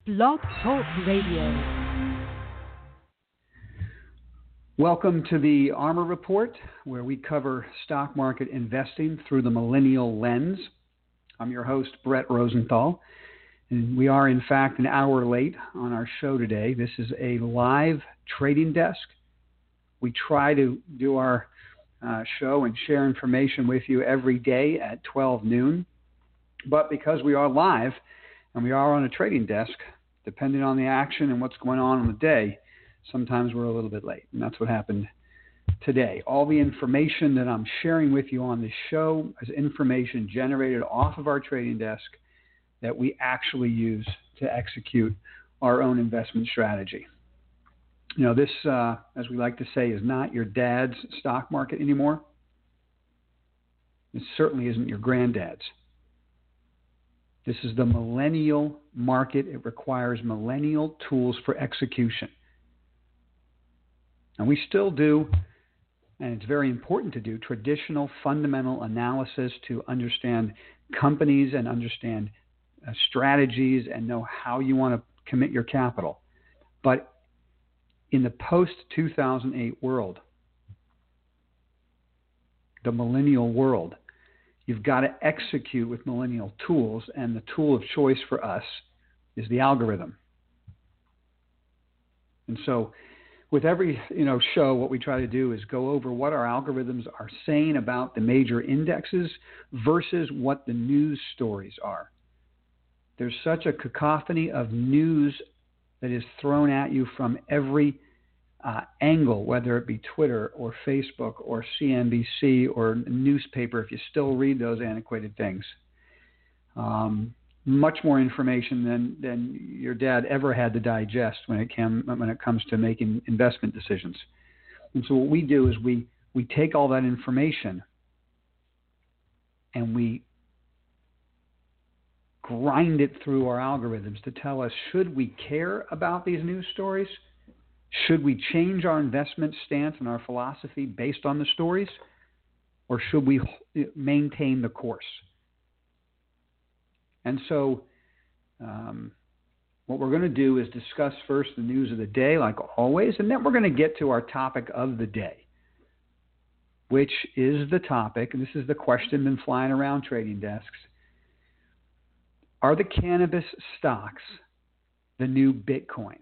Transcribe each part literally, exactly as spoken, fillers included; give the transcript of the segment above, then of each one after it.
Blog Talk Radio. Welcome to the Armor Report, where we cover stock market investing through the millennial lens. I'm your host, Brett Rosenthal, and we are, in fact, an hour late on our show today. This is a live trading desk. We try to do our uh, show and share information with you every day at twelve noon, but because we are live and we are on a trading desk, depending on the action and what's going on on the day, sometimes we're a little bit late, and that's what happened today. All the information that I'm sharing with you on this show is information generated off of our trading desk that we actually use to execute our own investment strategy. You know, this, uh, as we like to say, is not your dad's stock market anymore. It certainly isn't your granddad's. This is the millennial market. It requires millennial tools for execution. And we still do, and it's very important to do, traditional fundamental analysis to understand companies and understand uh, strategies and know how you want to commit your capital. But in the post two thousand eight world, the millennial world, you've got to execute with millennial tools, and the tool of choice for us is the algorithm. And so with every you know show, what we try to do is go over what our algorithms are saying about the major indexes versus what the news stories are. There's such a cacophony of news that is thrown at you from every Uh, angle, whether it be Twitter or Facebook or C N B C or newspaper, if you still read those antiquated things. Um, much more information than, than your dad ever had to digest when it came when it comes to making investment decisions. And so what we do is we we take all that information and we grind it through our algorithms to tell us, should we care about these news stories? Should we change our investment stance and our philosophy based on the stories, or should we maintain the course? And so um, what we're going to do is discuss first the news of the day, like always, and then we're going to get to our topic of the day, which is the topic, and this is the question been flying around trading desks. Are the cannabis stocks the new Bitcoin?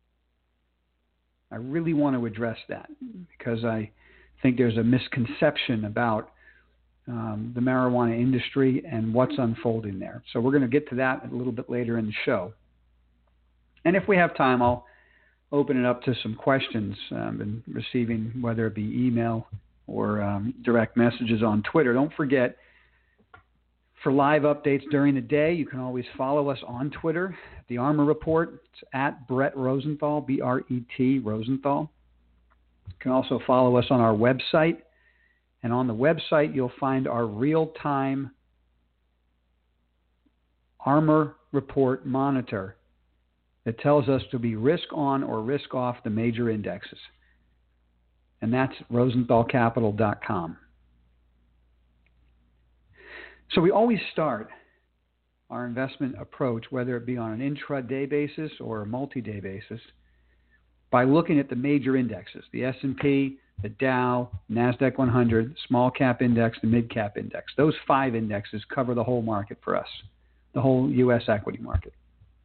I really want to address that because I think there's a misconception about um, the marijuana industry and what's unfolding there. So we're going to get to that a little bit later in the show. And if we have time, I'll open it up to some questions um, and receiving, whether it be email or um, direct messages on Twitter. Don't forget, for live updates during the day, you can always follow us on Twitter, The Armor Report. It's at Brett Rosenthal, B R E T, Rosenthal. You can also follow us on our website. And on the website, you'll find our real-time Armor Report monitor that tells us to be risk on or risk off the major indexes. And that's rosenthal capital dot com. So we always start our investment approach, whether it be on an intraday basis or a multi-day basis, by looking at the major indexes, the S and P, the Dow, NASDAQ one hundred, small cap index, the mid cap index. Those five indexes cover the whole market for us, the whole U S equity market.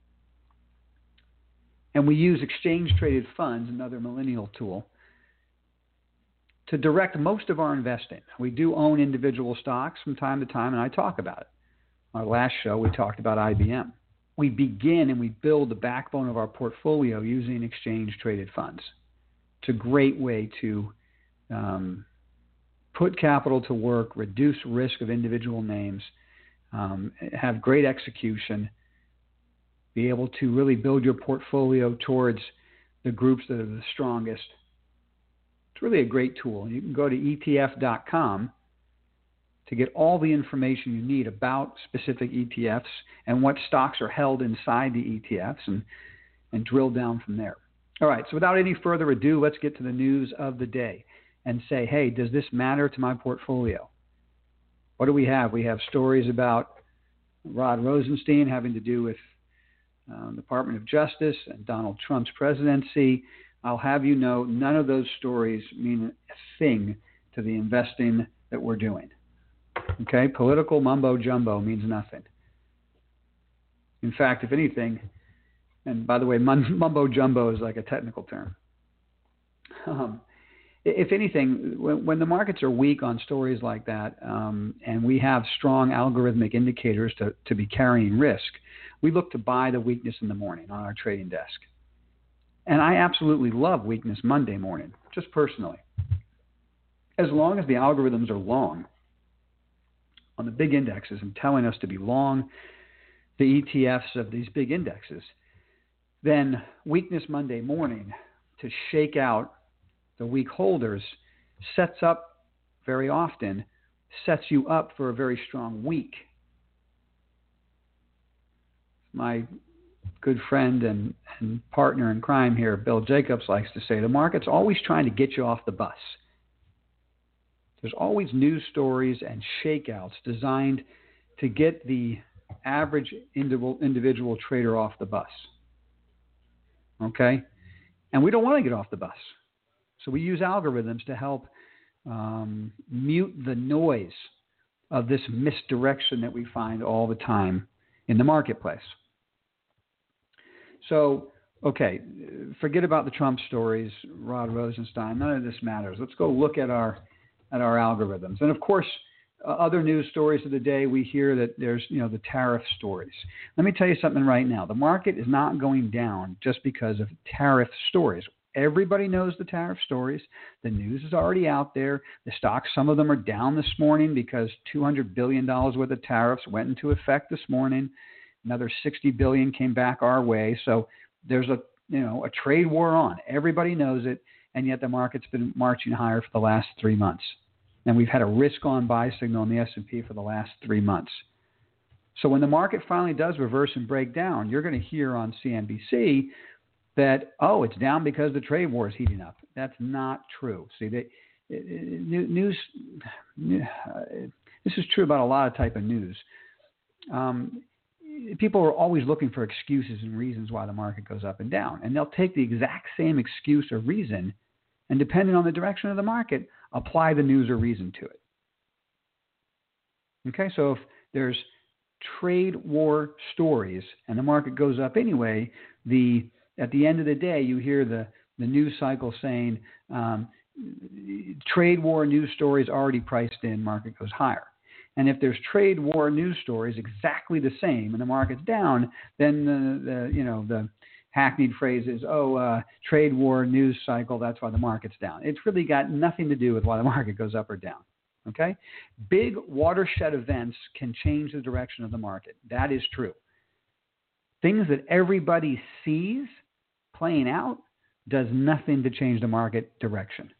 And we use exchange-traded funds, another millennial tool, to direct most of our investing. We do own individual stocks from time to time, and I talk about it. Our last show, we talked about I B M. We begin and we build the backbone of our portfolio using exchange-traded funds. It's a great way to um, put capital to work, reduce risk of individual names, um, have great execution, be able to really build your portfolio towards the groups that are the strongest. It's really a great tool. You can go to E T F dot com to get all the information you need about specific E T Fs and what stocks are held inside the E T Fs and, and drill down from there. All right, so without any further ado, let's get to the news of the day and say, hey, does this matter to my portfolio? What do we have? We have stories about Rod Rosenstein having to do with uh, Department of Justice and Donald Trump's presidency, I'll have you know none of those stories mean a thing to the investing that we're doing. Okay? Political mumbo-jumbo means nothing. In fact, if anything, and by the way, mumbo-jumbo is like a technical term. Um, if anything, when, when the markets are weak on stories like that, um, and we have strong algorithmic indicators to, to be carrying risk, we look to buy the weakness in the morning on our trading desk. And I absolutely love weakness Monday morning, just personally. As long as the algorithms are long on the big indexes and telling us to be long the E T Fs of these big indexes, then weakness Monday morning to shake out the weak holders sets up very often, sets you up for a very strong week. My good friend and, and partner in crime here, Bill Jacobs, likes to say the market's always trying to get you off the bus. There's always news stories and shakeouts designed to get the average individual, individual trader off the bus. Okay? And we don't want to get off the bus. So we use algorithms to help um, mute the noise of this misdirection that we find all the time in the marketplace. So, okay, forget about the Trump stories, Rod Rosenstein. None of this matters. Let's go look at our at our algorithms. And of course, uh, other news stories of the day, we hear that there's, you know, the tariff stories. Let me tell you something right now. The market is not going down just because of tariff stories. Everybody knows the tariff stories. The news is already out there. The stocks, some of them are down this morning because two hundred billion dollars worth of tariffs went into effect this morning. Another sixty billion dollars came back our way. So there's a, you know, a trade war on. Everybody knows it, and yet the market's been marching higher for the last three months. And we've had a risk-on buy signal in the S and P for the last three months. So when the market finally does reverse and break down, you're going to hear on C N B C that, oh, it's down because the trade war is heating up. That's not true. See, they, news, this is true about a lot of type of news. Um, people are always looking for excuses and reasons why the market goes up and down. And they'll take the exact same excuse or reason, and depending on the direction of the market, apply the news or reason to it. Okay, so if there's trade war stories and the market goes up anyway, the at the end of the day, you hear the, the news cycle saying um, trade war news stories already priced in, market goes higher. And if there's trade war news stories exactly the same and the market's down, then the, the you know the hackneyed phrase is, oh, uh, trade war news cycle, that's why the market's down. It's really got nothing to do with why the market goes up or down. Okay? Big watershed events can change the direction of the market. That is true. Things that everybody sees playing out does nothing to change the market direction.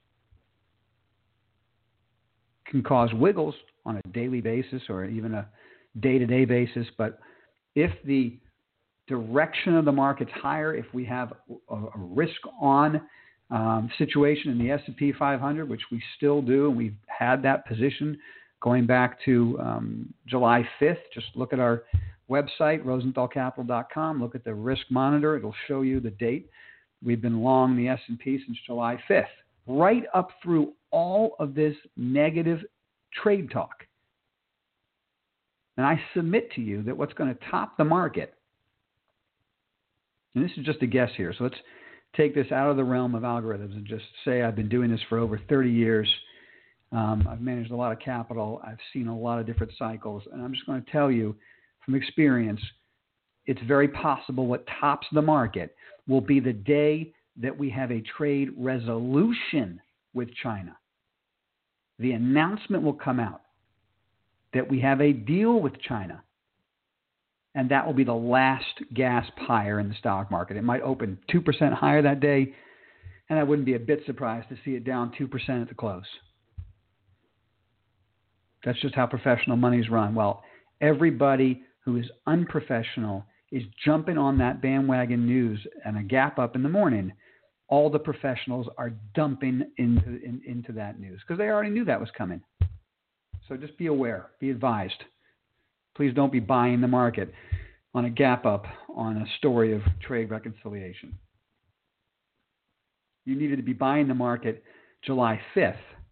Can cause wiggles on a daily basis or even a day-to-day basis, but if the direction of the market's higher, if we have a, a risk-on um, situation in the S and P five hundred, which we still do, and we've had that position going back to um, July fifth, just look at our website, rosenthal capital dot com, look at the risk monitor, it'll show you the date. We've been long the S and P since July fifth, right up through all of this negative trade talk. And I submit to you that what's going to top the market, and this is just a guess here, so let's take this out of the realm of algorithms and just say I've been doing this for over thirty years. Um, I've managed a lot of capital. I've seen a lot of different cycles. And I'm just going to tell you from experience, it's very possible what tops the market will be the day that we have a trade resolution with China. The announcement will come out that we have a deal with China. And that will be the last gasp higher in the stock market. It might open two percent higher that day, and I wouldn't be a bit surprised to see it down two percent at the close. That's just how professional money's run. Well, everybody who is unprofessional is jumping on that bandwagon news and a gap up in the morning. All the professionals are dumping into, in, into that news because they already knew that was coming. So just be aware, be advised. Please don't be buying the market on a gap up on a story of trade reconciliation. You needed to be buying the market July fifth,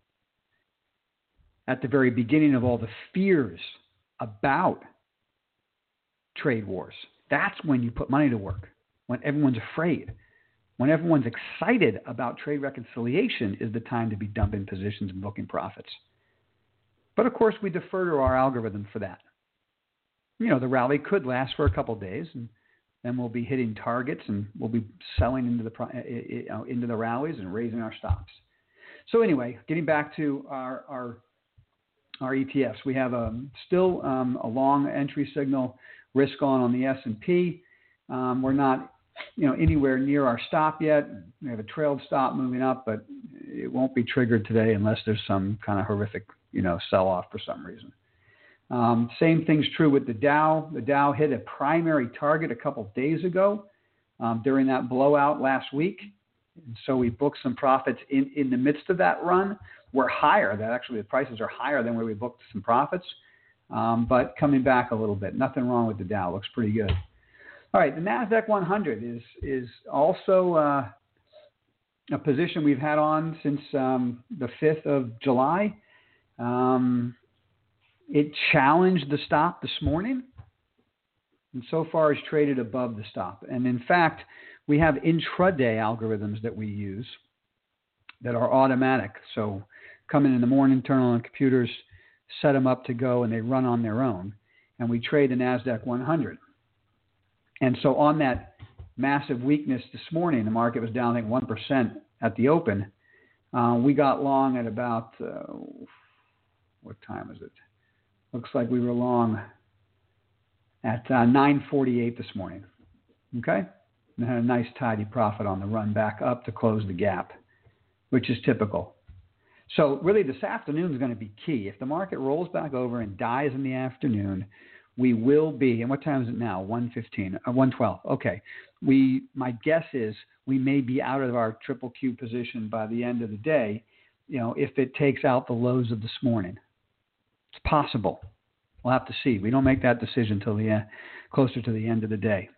at the very beginning of all the fears about trade wars. That's when you put money to work, when everyone's afraid. When everyone's excited about trade reconciliation is the time to be dumping positions and booking profits. But of course, we defer to our algorithm for that. You know, the rally could last for a couple of days, and then we'll be hitting targets, and we'll be selling into the you know, into the rallies and raising our stops. So anyway, getting back to our our, our E T Fs, we have a, still um, a long entry signal risk on on the S and P. Um, we're not you know, anywhere near our stop yet. We have a trailed stop moving up, but it won't be triggered today unless there's some kind of horrific, you know, sell-off for some reason. Um, same thing's true with the Dow. The Dow hit a primary target a couple of days ago um, during that blowout last week. And so we booked some profits in, in the midst of that run. We're higher. That actually, the prices are higher than where we booked some profits, um, but coming back a little bit. Nothing wrong with the Dow. Looks pretty good. All right, the NASDAQ one hundred is is also uh, a position we've had on since um, the fifth of July. Um, it challenged the stop this morning, and so far has traded above the stop. And in fact, we have intraday algorithms that we use that are automatic. So come in in the morning, turn on computers, set them up to go, and they run on their own. And we trade the NASDAQ one hundred. And so on that massive weakness this morning, the market was down, I think, one percent at the open. Uh, we got long at about, uh, what time is it? Looks like we were long at uh, nine forty-eight this morning. Okay? And had a nice tidy profit on the run back up to close the gap, which is typical. So really this afternoon is going to be key. If the market rolls back over and dies in the afternoon, we will be, and what time is it now? one fifteen, uh, one twelve. Okay. We, my guess is we may be out of our triple Q position by the end of the day, you know, if it takes out the lows of this morning. It's possible. We'll have to see. We don't make that decision until the uh, closer to the end of the day.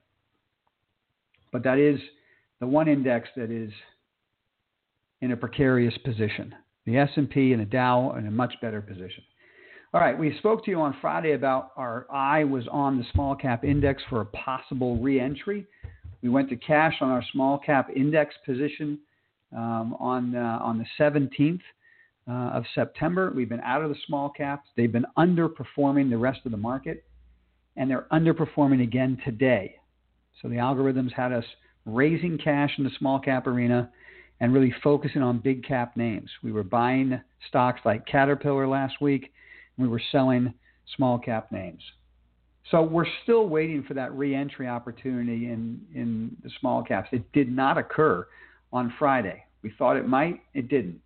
But that is the one index that is in a precarious position. The S and P and the Dow are in a much better position. All right, we spoke to you on Friday about our eye was on the small cap index for a possible re-entry. We went to cash on our small cap index position um, on uh, on the seventeenth uh, of September. We've been out of the small caps. They've been underperforming the rest of the market, and they're underperforming again today. So the algorithms had us raising cash in the small cap arena and really focusing on big cap names. We were buying stocks like Caterpillar last week. We were selling small cap names. So we're still waiting for that re-entry opportunity in, in the small caps. It did not occur on Friday. We thought it might. It didn't.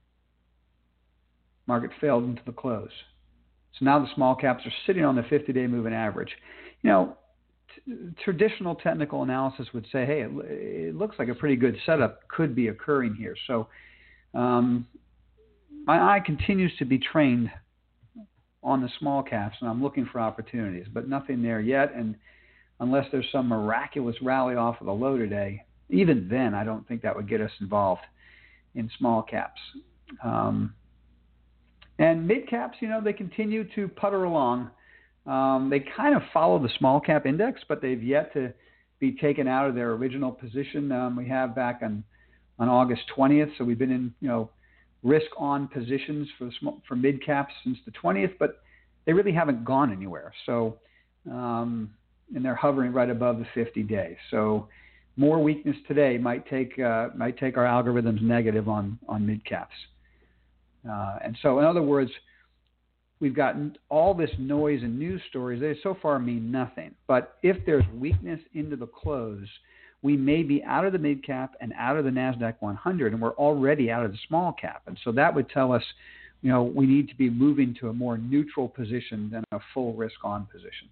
Market failed into the close. So now the small caps are sitting on the fifty-day moving average. You know, t- traditional technical analysis would say, hey, it, it looks like a pretty good setup could be occurring here. So um, my eye continues to be trained on the small caps, and I'm looking for opportunities, but nothing there yet. And unless there's some miraculous rally off of the low today, even then, I don't think that would get us involved in small caps. Um, and mid caps, you know, they continue to putter along. Um, they kind of follow the small cap index, but they've yet to be taken out of their original position. Um, we have back on, on August twentieth. So we've been in, you know, risk on positions for the small, for mid caps since the twentieth, but they really haven't gone anywhere. So, um, and they're hovering right above the fifty day. So more weakness today might take, uh, might take our algorithms negative on, on mid caps. Uh, and so in other words, we've gotten all this noise and news stories. They so far mean nothing, but if there's weakness into the close, we may be out of the mid cap and out of the NASDAQ one hundred, and we're already out of the small cap. And so that would tell us, you know, we need to be moving to a more neutral position than a full risk on position.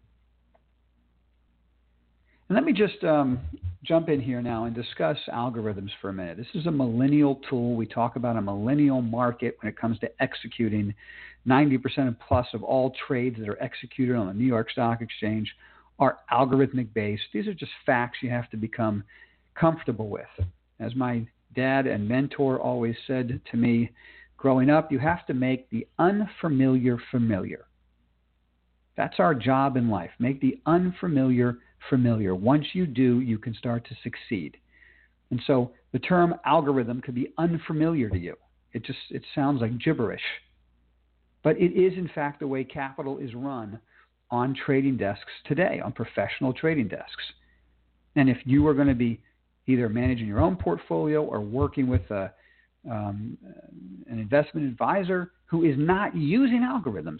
And let me just um, jump in here now and discuss algorithms for a minute. This is a millennial tool. We talk about a millennial market when it comes to executing. ninety percent plus of all trades that are executed on the New York Stock Exchange are algorithmic based. These are just facts you have to become comfortable with. As my dad and mentor always said to me growing up, you have to make the unfamiliar familiar. That's our job in life. Make the unfamiliar familiar. Once you do, you can start to succeed. And so the term algorithm could be unfamiliar to you. It just it sounds like gibberish. But it is, in fact, the way capital is run on trading desks today, on professional trading desks. And if you are going to be either managing your own portfolio or working with a, um, an investment advisor who is not using algorithms,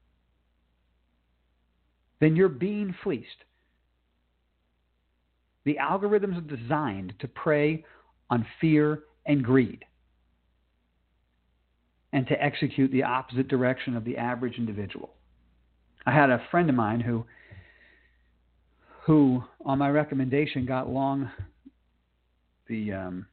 then you're being fleeced. The algorithms are designed to prey on fear and greed and to execute the opposite direction of the average individual. I had a friend of mine who, who on my recommendation, got long the um,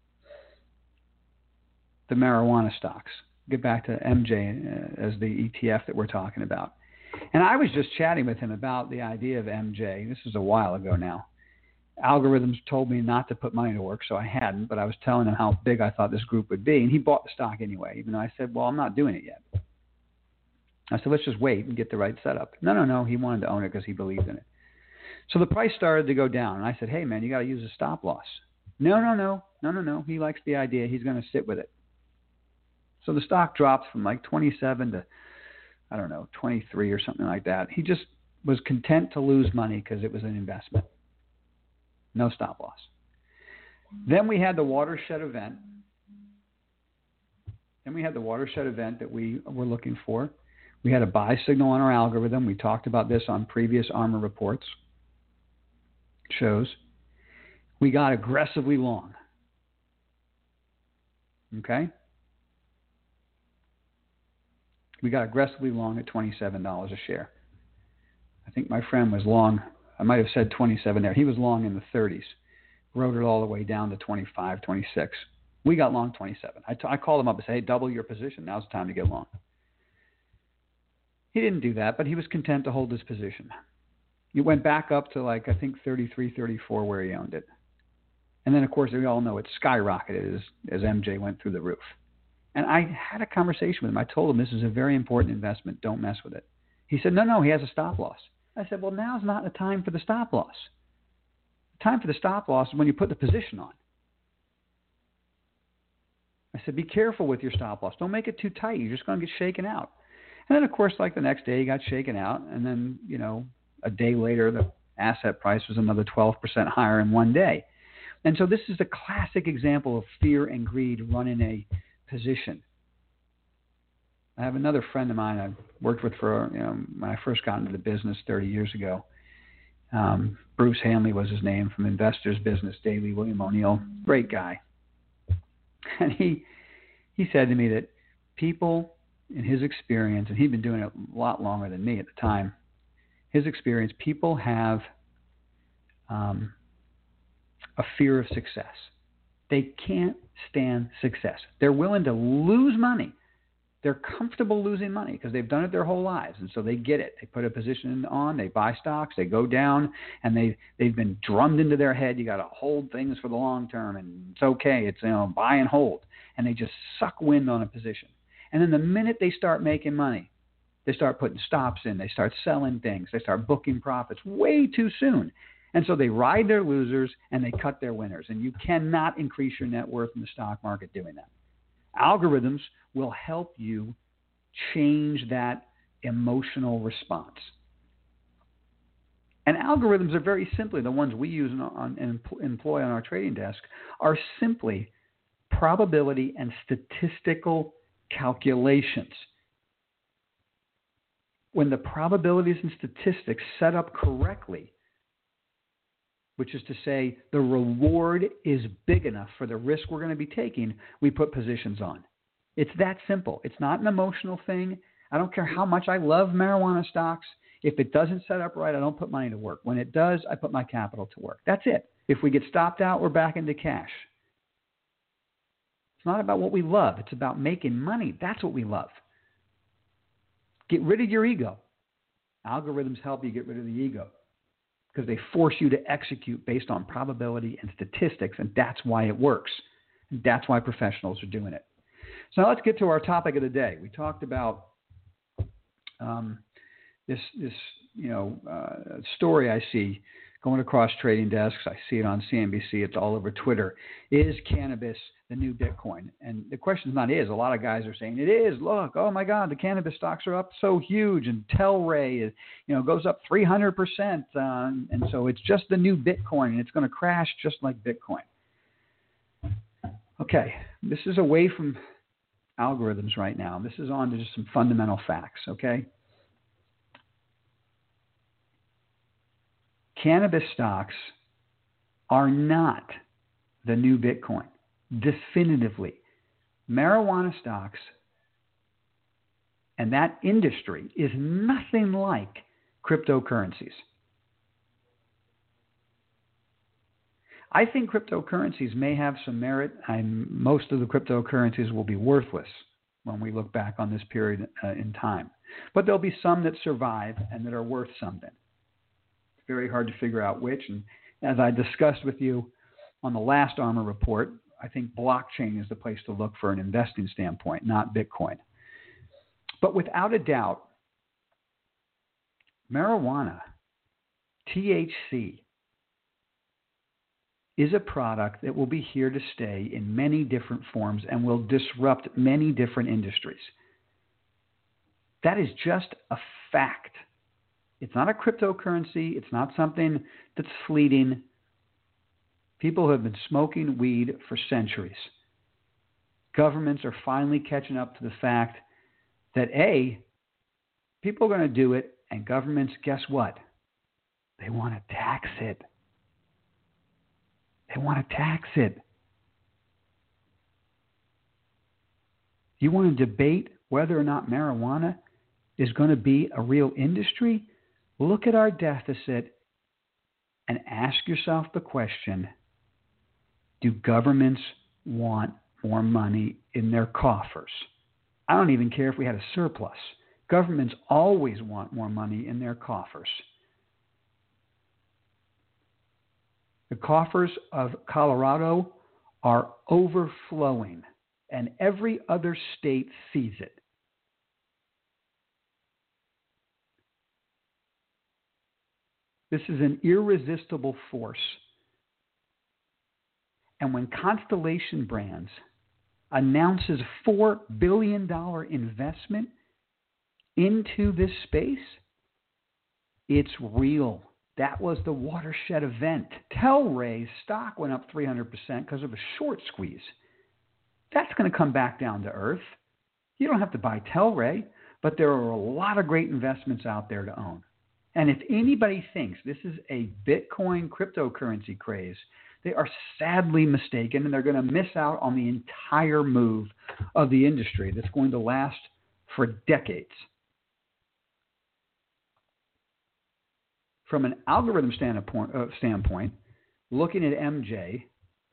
the marijuana stocks. Get back to M J uh, as the E T F that we're talking about. And I was just chatting with him about the idea of M J. This is a while ago now. Algorithms told me not to put money to work, so I hadn't, but I was telling him how big I thought this group would be, and he bought the stock anyway, even though I said, well, I'm not doing it yet. I said, let's just wait and get the right setup. No, no, no, he wanted to own it because he believed in it. So the price started to go down, and I said, hey, man, you got to use a stop loss. No, no, no, no, no, no. He likes the idea. He's going to sit with it. So the stock dropped from like twenty-seven to, I don't know, twenty-three or something like that. He just was content to lose money because it was an investment. No stop loss. Then we had the watershed event. Then we had the watershed event that we were looking for. We had a buy signal on our algorithm. We talked about this on previous ARMR reports, shows. We got aggressively long. Okay? We got aggressively long at twenty-seven dollars a share. I think my friend was long. I might have said twenty-seven there. He was long in the thirties. Rode it all the way down to twenty-five, twenty-six. We got long twenty-seven. I, t- I called him up and said, hey, double your position. Now's the time to get long. He didn't do that, but he was content to hold his position. It went back up to like, I think, thirty-three, thirty-four where he owned it. And then, of course, we all know it skyrocketed as, as M J went through the roof. And I had a conversation with him. I told him this is a very important investment. Don't mess with it. He said, no, no, he has a stop loss. I said, well, now's not the time for the stop loss. The time for the stop loss is when you put the position on. I said, be careful with your stop loss. Don't make it too tight. You're just going to get shaken out. And then, of course, like the next day, he got shaken out. And then, you know, a day later, the asset price was another twelve percent higher in one day. And so this is a classic example of fear and greed running a position. I have another friend of mine I worked with for, you know, when I first got into the business thirty years ago. Um, Bruce Hanley was his name, from Investors Business Daily, William O'Neill. Great guy. And he he said to me that people, in his experience, and he'd been doing it a lot longer than me at the time, his experience, people have um, a fear of success. They can't stand success. They're willing to lose money. They're comfortable losing money because they've done it their whole lives. And so they get it. They put a position on, they buy stocks, they go down, and they, they've been drummed into their head. You got to hold things for the long term, and it's okay. It's, you know, buy and hold. And they just suck wind on a position. And then the minute they start making money, they start putting stops in. They start selling things. They start booking profits way too soon. And so they ride their losers and they cut their winners. And you cannot increase your net worth in the stock market doing that. Algorithms will help you change that emotional response. And algorithms are very simply, the ones we use on, and employ on our trading desk, are simply probability and statistical calculations. When the probabilities and statistics set up correctly, which is to say the reward is big enough for the risk we're going to be taking, we put positions on. It's that simple. It's not an emotional thing. I don't care how much I love marijuana stocks. If it doesn't set up right, I don't put money to work. When it does, I put my capital to work. That's it. If we get stopped out, we're back into cash. It's not about what we love. It's about making money. That's what we love. Get rid of your ego. Algorithms help you get rid of the ego. because they force you to execute based on probability and statistics, and that's why it works. And that's why professionals are doing it. So now let's get to our topic of the day. We talked about um, this, this you know, uh, story I see going across trading desks. I see it on C N B C. It's all over Twitter. Is cannabis the new Bitcoin? And the question is not is. A lot of guys are saying it is. Look, oh my God, the cannabis stocks are up so huge, and Telray is, you know, goes up three hundred percent, uh, and so it's just the new Bitcoin, and it's going to crash just like Bitcoin. Okay, this is away from algorithms right now. This is on to just some fundamental facts. Okay. Cannabis stocks are not the new Bitcoin, definitively. Marijuana stocks and that industry is nothing like cryptocurrencies. I think cryptocurrencies may have some merit. I'm, most of the cryptocurrencies will be worthless when we look back on this period uh, in time. But there'll be some that survive and that are worth something. Very hard to figure out which. And as I discussed with you on the last ARMR report, I think blockchain is the place to look for an investing standpoint, not Bitcoin. But without a doubt, marijuana, T H C, is a product that will be here to stay in many different forms and will disrupt many different industries. That is just a fact. It's not a cryptocurrency. It's not something that's fleeting. People have been smoking weed for centuries. Governments are finally catching up to the fact that, A, people are going to do it, and governments, guess what? They want to tax it. They want to tax it. You want to debate whether or not marijuana is going to be a real industry? Look at our deficit and ask yourself the question, do governments want more money in their coffers? I don't even care if we had a surplus. Governments always want more money in their coffers. The coffers of Colorado are overflowing, and every other state sees it. This is an irresistible force. And when Constellation Brands announces a four billion dollars investment into this space, it's real. That was the watershed event. Telray's stock went up three hundred percent because of a short squeeze. That's going to come back down to earth. You don't have to buy Telray, but there are a lot of great investments out there to own. And if anybody thinks this is a Bitcoin cryptocurrency craze, they are sadly mistaken, and they're going to miss out on the entire move of the industry that's going to last for decades. From an algorithm standpoint, uh, standpoint, looking at M J,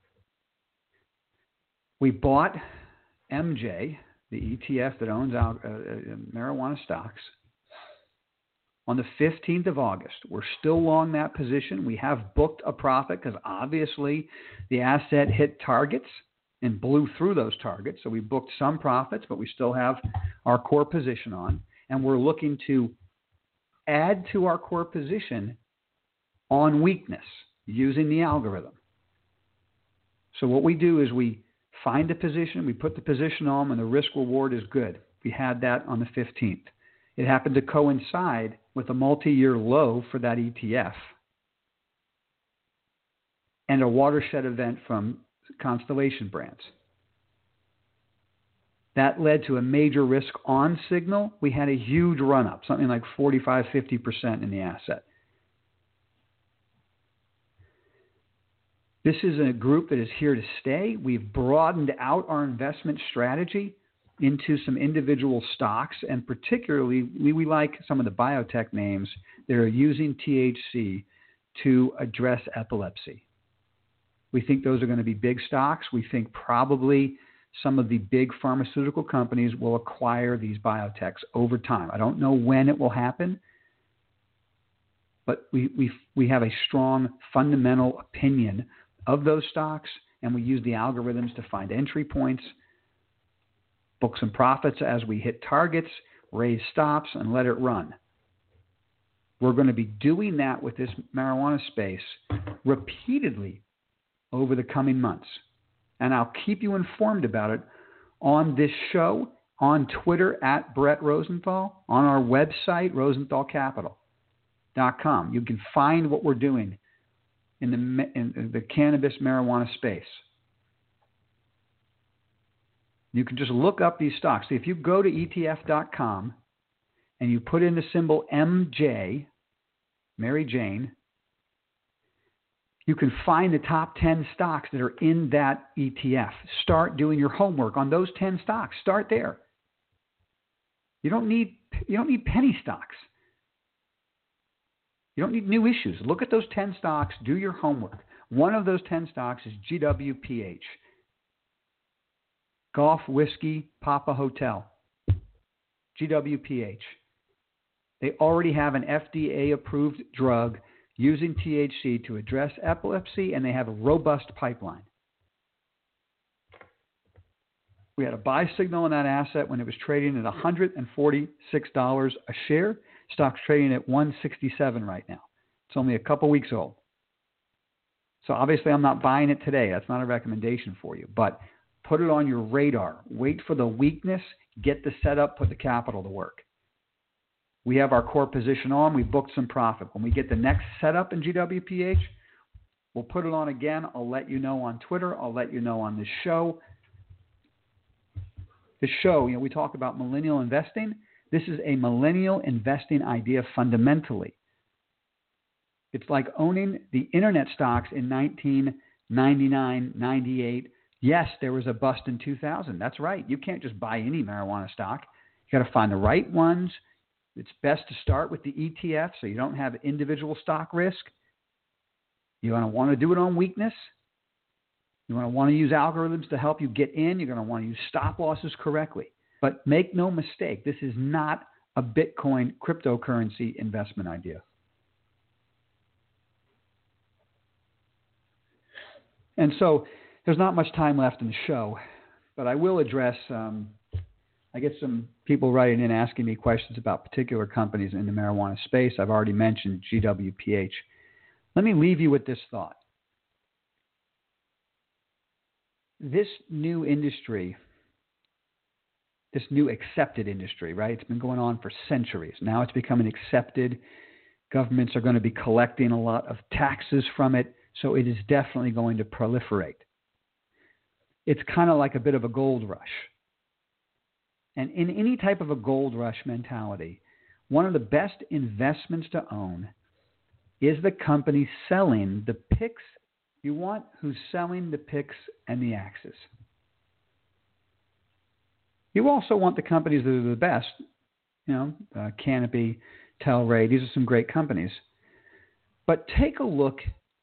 we bought M J, the E T F that owns uh, uh, marijuana stocks, on the fifteenth of August. We're still long that position. We have booked a profit because obviously the asset hit targets and blew through those targets. So we booked some profits, but we still have our core position on. And we're looking to add to our core position on weakness using the algorithm. So what we do is we find a position, we put the position on, and the risk reward is good. We had that on the fifteenth. It happened to coincide with a multi-year low for that E T F and a watershed event from Constellation Brands. That led to a major risk on signal. We had a huge run-up, something like forty-five, fifty percent in the asset. This is a group that is here to stay. We've broadened out our investment strategy into some individual stocks, and particularly we, we like some of the biotech names that are using T H C to address epilepsy. We think those are going to be big stocks. We think probably some of the big pharmaceutical companies will acquire these biotechs over time. I don't know when it will happen, but we, we, we have a strong fundamental opinion of those stocks, and we use the algorithms to find entry points, book some profits as we hit targets, raise stops, and let it run. We're going to be doing that with this marijuana space repeatedly over the coming months. And I'll keep you informed about it on this show, on Twitter at Brett Rosenthal, on our website, rosenthal capital dot com. You can find what we're doing in the, in the cannabis marijuana space. You can just look up these stocks. See, if you go to E T F dot com and you put in the symbol M J, Mary Jane, you can find the top ten stocks that are in that E T F. Start doing your homework on those ten stocks. Start there. You don't need, you don't need penny stocks. You don't need new issues. Look at those ten stocks. Do your homework. One of those ten stocks is G W P H. Golf Whiskey Papa Hotel. G W P H. They already have an F D A-approved drug using T H C to address epilepsy, and they have a robust pipeline. We had a buy signal in that asset when it was trading at one hundred forty-six dollars a share. Stock's trading at one hundred sixty-seven dollars right now. It's only a couple weeks old. So obviously I'm not buying it today. That's not a recommendation for you. But put it on your radar. Wait for the weakness. Get the setup. Put the capital to work. We have our core position on. We booked some profit. When we get the next setup in G W P H, we'll put it on again. I'll let you know on Twitter. I'll let you know on this show. This show, you know, we talk about millennial investing. This is a millennial investing idea fundamentally. It's like owning the internet stocks in nineteen ninety-nine, ninety-eight. Yes, there was a bust in two thousand. That's right. You can't just buy any marijuana stock. You got to find the right ones. It's best to start with the E T F so you don't have individual stock risk. You're going to want to do it on weakness. You're going to want to use algorithms to help you get in. You're going to want to use stop losses correctly. But make no mistake, this is not a Bitcoin cryptocurrency investment idea. And so there's not much time left in the show, but I will address, um, I get some people writing in asking me questions about particular companies in the marijuana space. I've already mentioned G W P H. Let me leave you with this thought. This new industry, this new accepted industry, right? It's been going on for centuries. Now it's becoming accepted. Governments are going to be collecting a lot of taxes from it, so it is definitely going to proliferate. It's kind of like a bit of a gold rush. And in any type of a gold rush mentality, one of the best investments to own is the company selling the picks you want, who's selling the picks and the axes. You also want the companies that are the best, you know, uh, Canopy, Telray. These are some great companies. But take a look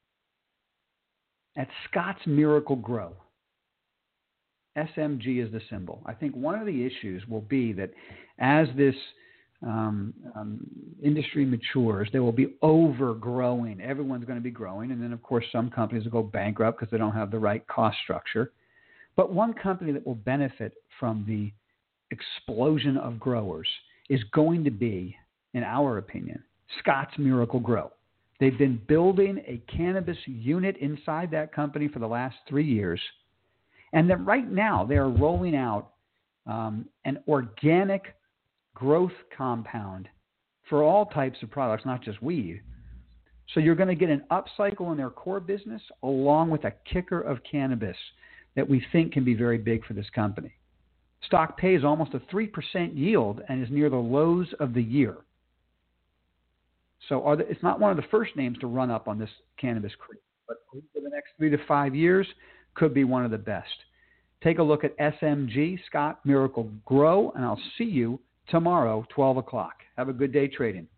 at Scotts Miracle-Gro. S M G is the symbol. I think one of the issues will be that as this um, um, industry matures, there will be overgrowing. Everyone's going to be growing. And then, of course, some companies will go bankrupt because they don't have the right cost structure. But one company that will benefit from the explosion of growers is going to be, in our opinion, Scotts Miracle-Gro. They've been building a cannabis unit inside that company for the last three years. And that right now they are rolling out um, an organic growth compound for all types of products, not just weed. So you're going to get an upcycle in their core business along with a kicker of cannabis that we think can be very big for this company. Stock pays almost a three percent yield and is near the lows of the year. So are the, it's not one of the first names to run up on this cannabis creep, but over the next three to five years, could be one of the best. Take a look at S M G, Scott Miracle-Gro, and I'll see you tomorrow, twelve o'clock. Have a good day trading.